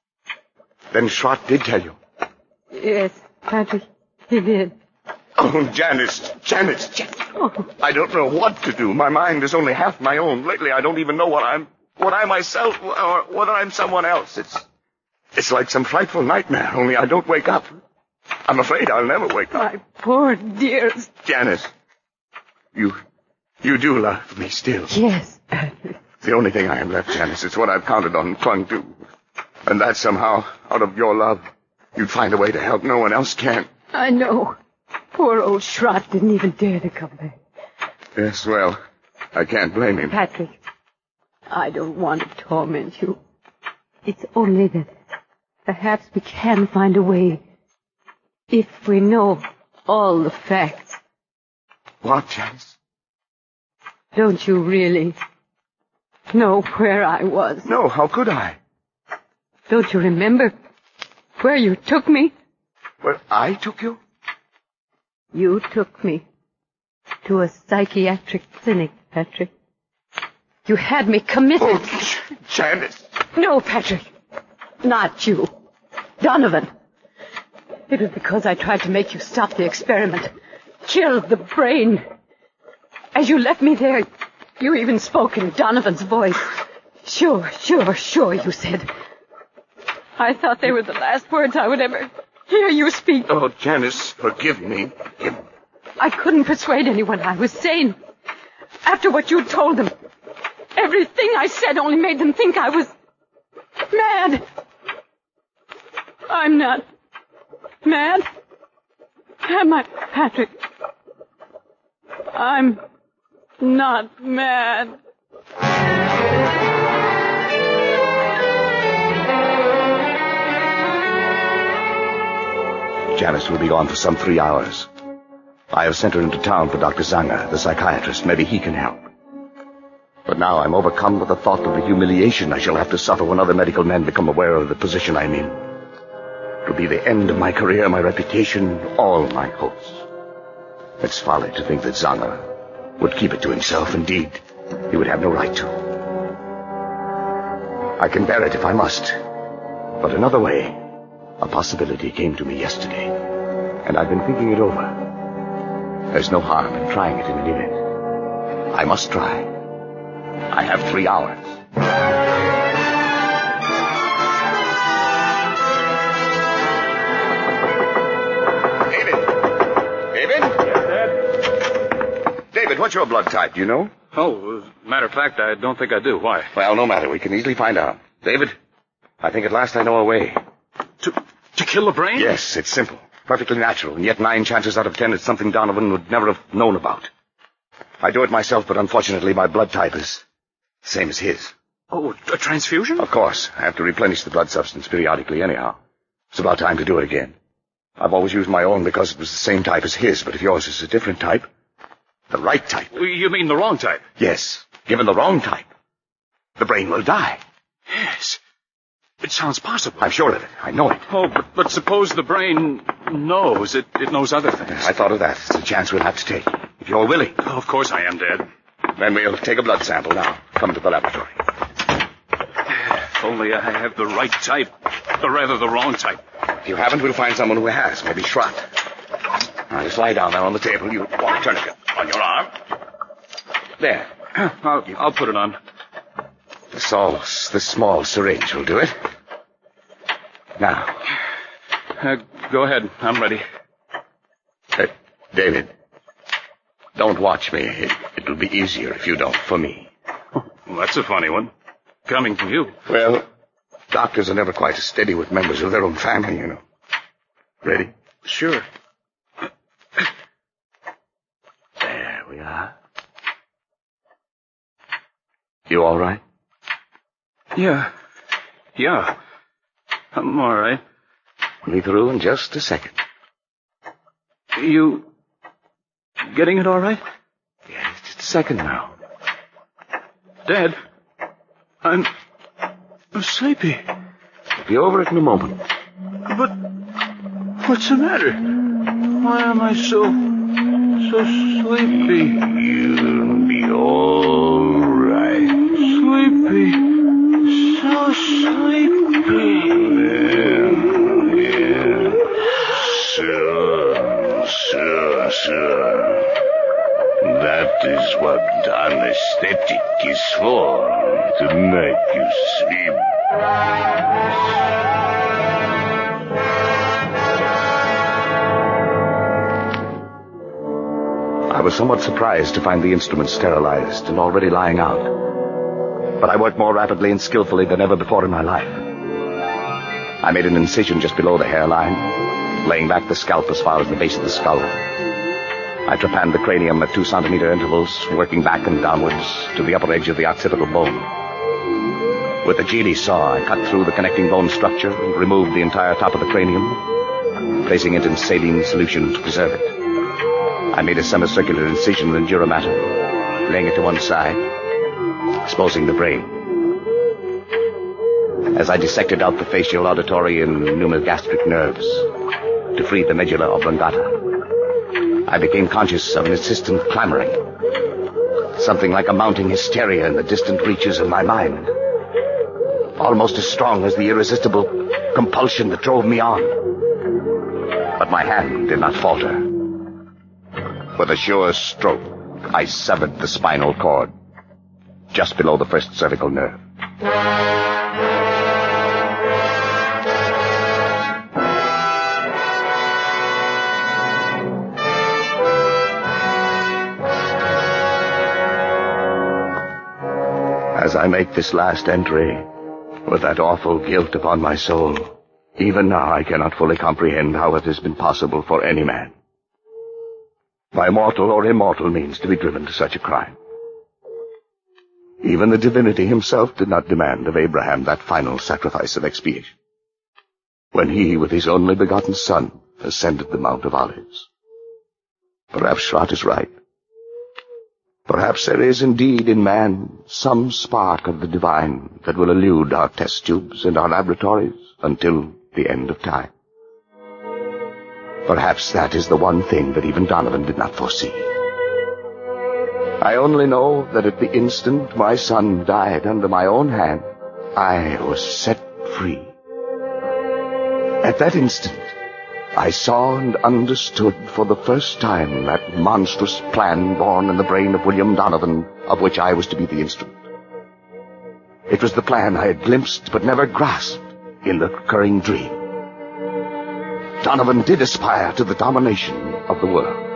Then Schrott did tell you. Yes, Patrick, he did. Oh, Janice, Janice, Janice. Oh. I don't know what to do. My mind is only half my own. Lately, I don't even know what I'm, what I myself, or whether I'm someone else. It's, it's like some frightful nightmare, only I don't wake up. I'm afraid I'll never wake up. My poor dears. Janice, you, you do love me still. Yes, Patrick. It's the only thing I have left, Janice. It's what I've counted on and clung to. And that somehow, out of your love, you'd find a way to help no one else can. I know. Poor old Schrott didn't even dare to come back. Yes, well, I can't blame him. Patrick, I don't want to torment you. It's only that perhaps we can find a way if we know all the facts. What, Janice? Don't you really know where I was? No, how could I? Don't you remember where you took me? Where I took you? You took me to a psychiatric clinic, Patrick. You had me committed. Oh, Janice. No, Patrick. Not you. Donovan. It was because I tried to make you stop the experiment. Kill the brain. As you left me there, you even spoke in Donovan's voice. Sure, sure, sure, you said. I thought they were the last words I would ever hear you speak. Oh, Janice, forgive me. I couldn't persuade anyone I was sane. After what you told them, everything I said only made them think I was mad. I'm not mad. Am I, Patrick? I'm not mad. Janice will be gone for some three hours. I have sent her into town for Doctor Zanger, the psychiatrist. Maybe he can help. But now I'm overcome with the thought of the humiliation I shall have to suffer when other medical men become aware of the position I'm in. It will be the end of my career, my reputation, all my hopes. It's folly to think that Zanger would keep it to himself. Indeed, he would have no right to. I can bear it if I must. But another way, a possibility came to me yesterday, and I've been thinking it over. There's no harm in trying it in an event. I must try. I have three hours. David? David? Yes, Dad? David, what's your blood type, do you know? Oh, as a matter of fact, I don't think I do. Why? Well, no matter. We can easily find out. David, I think at last I know a way. To, to kill the brain? Yes, it's simple. Perfectly natural, and yet nine chances out of ten it's something Donovan would never have known about. I do it myself, but unfortunately my blood type is the same as his. Oh, a transfusion? Of course. I have to replenish the blood substance periodically anyhow. It's about time to do it again. I've always used my own because it was the same type as his, but if yours is a different type, the right type. You mean the wrong type? Yes. Given the wrong type, the brain will die. Yes. It sounds possible. I'm sure of it. I know it. Oh, but, but suppose the brain knows. It, it knows other things. I thought of that. It's a chance we'll have to take. If you're willing. Oh, of course I am, Dad. Then we'll take a blood sample now. Come to the laboratory. If only I have the right type. Or rather, the wrong type. If you haven't, we'll find someone who has. Maybe Schrott. Now, just lie down there on the table. You want a tourniquet on your arm. There. I'll, I'll put it on. The small, the small syringe will do it. Now, Uh, go ahead. I'm ready. Uh, David, don't watch me. It, it'll be easier if you don't, for me. Well, that's a funny one. Coming from you. Well, doctors are never quite as steady with members of their own family, you know. Ready? Sure. There we are. You all right? Yeah. Yeah. I'm all right. Be through in just a second. You getting it all right? Yes, just a second now. Dad, I'm, I'm sleepy. I'll be over it in a moment. But what's the matter? Why am I so, so sleepy? You'll be all right. Sleepy. So sleepy. Yeah, yeah. Sure, sure, sure. That is what anesthetic is for, to make you sleep. I was somewhat surprised to find the instrument sterilized and already lying out. But I worked more rapidly and skillfully than ever before in my life. I made an incision just below the hairline, laying back the scalp as far as the base of the skull. I trepanned the cranium at two centimeter intervals, working back and downwards to the upper edge of the occipital bone. With the Genie saw, I cut through the connecting bone structure and removed the entire top of the cranium, placing it in saline solution to preserve it. I made a semicircular incision in dura mater, laying it to one side, exposing the brain. As I dissected out the facial, auditory, and pneumogastric nerves to free the medulla oblongata, I became conscious of an insistent clamoring, something like a mounting hysteria in the distant reaches of my mind, almost as strong as the irresistible compulsion that drove me on. But my hand did not falter. With a sure stroke, I severed the spinal cord just below the first cervical nerve. As I make this last entry, with that awful guilt upon my soul, even now I cannot fully comprehend how it has been possible for any man, by mortal or immortal means, to be driven to such a crime. Even the divinity himself did not demand of Abraham that final sacrifice of expiation, when he, with his only begotten son, ascended the Mount of Olives. Perhaps Schrott is right. Perhaps there is indeed in man some spark of the divine that will elude our test tubes and our laboratories until the end of time. Perhaps that is the one thing that even Donovan did not foresee. I only know that at the instant my son died under my own hand, I was set free. At that instant, I saw and understood for the first time that monstrous plan born in the brain of William Donovan, of which I was to be the instrument. It was the plan I had glimpsed but never grasped in the recurring dream. Donovan did aspire to the domination of the world.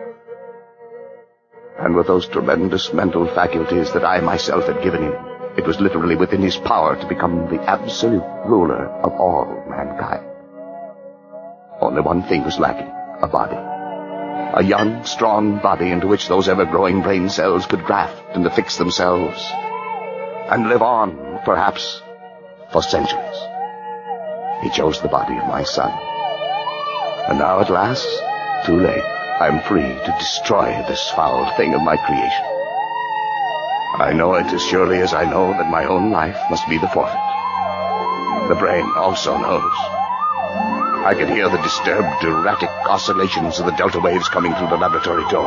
And with those tremendous mental faculties that I myself had given him, it was literally within his power to become the absolute ruler of all mankind. Only one thing was lacking, a body. A young, strong body into which those ever-growing brain cells could graft and affix themselves and live on, perhaps, for centuries. He chose the body of my son. And now at last, too late, I'm free to destroy this foul thing of my creation. I know it as surely as I know that my own life must be the forfeit. The brain also knows. I can hear the disturbed, erratic oscillations of the delta waves coming through the laboratory door.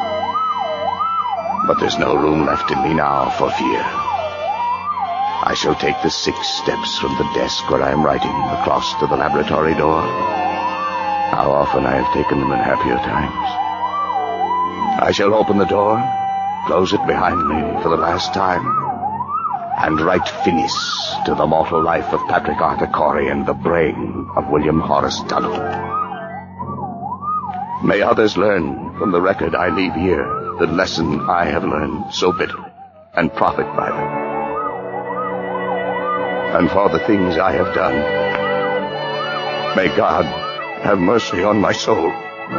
But there's no room left in me now for fear. I shall take the six steps from the desk where I am writing across to the laboratory door. How often I have taken them in happier times. I shall open the door, close it behind me for the last time, and write finis to the mortal life of Patrick Arthur Corey and the brain of William Horace Dunham. May others learn from the record I leave here the lesson I have learned so bitterly, and profit by them. And for the things I have done, may God have mercy on my soul.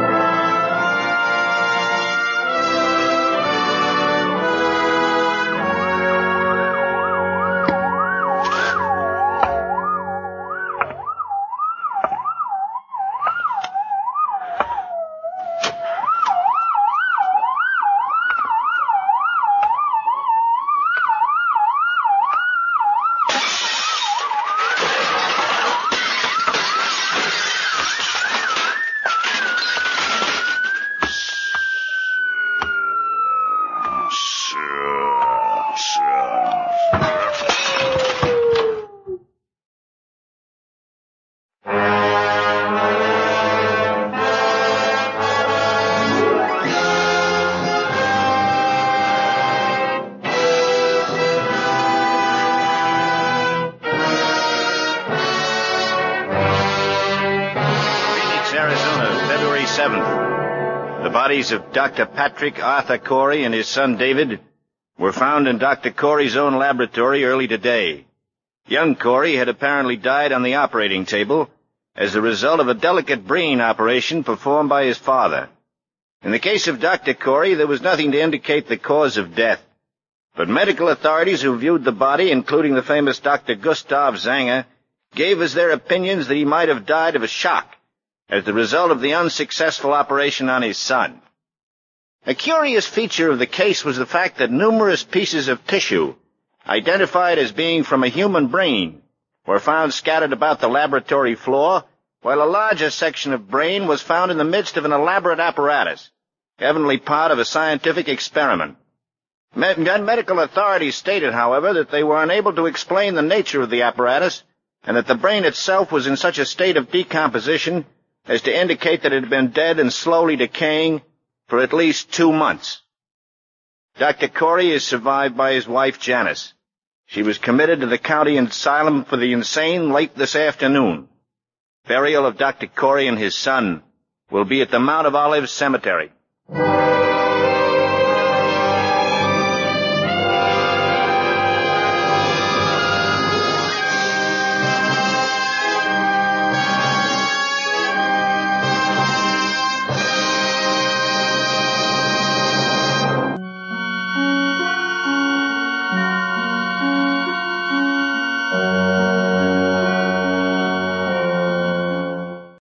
The bodies of Doctor Patrick Arthur Corey and his son David were found in Doctor Corey's own laboratory early today. Young Corey had apparently died on the operating table as a result of a delicate brain operation performed by his father. In the case of Doctor Corey, there was nothing to indicate the cause of death, but medical authorities who viewed the body, including the famous Doctor Gustav Zanger, gave us their opinions that he might have died of a shock as the result of the unsuccessful operation on his son. A curious feature of the case was the fact that numerous pieces of tissue, identified as being from a human brain, were found scattered about the laboratory floor, while a larger section of brain was found in the midst of an elaborate apparatus, evidently part of a scientific experiment. Med- medical authorities stated, however, that they were unable to explain the nature of the apparatus, and that the brain itself was in such a state of decomposition as to indicate that it had been dead and slowly decaying for at least two months. Doctor Corey is survived by his wife, Janice. She was committed to the county asylum for the insane late this afternoon. Burial of Doctor Corey and his son will be at the Mount of Olives Cemetery.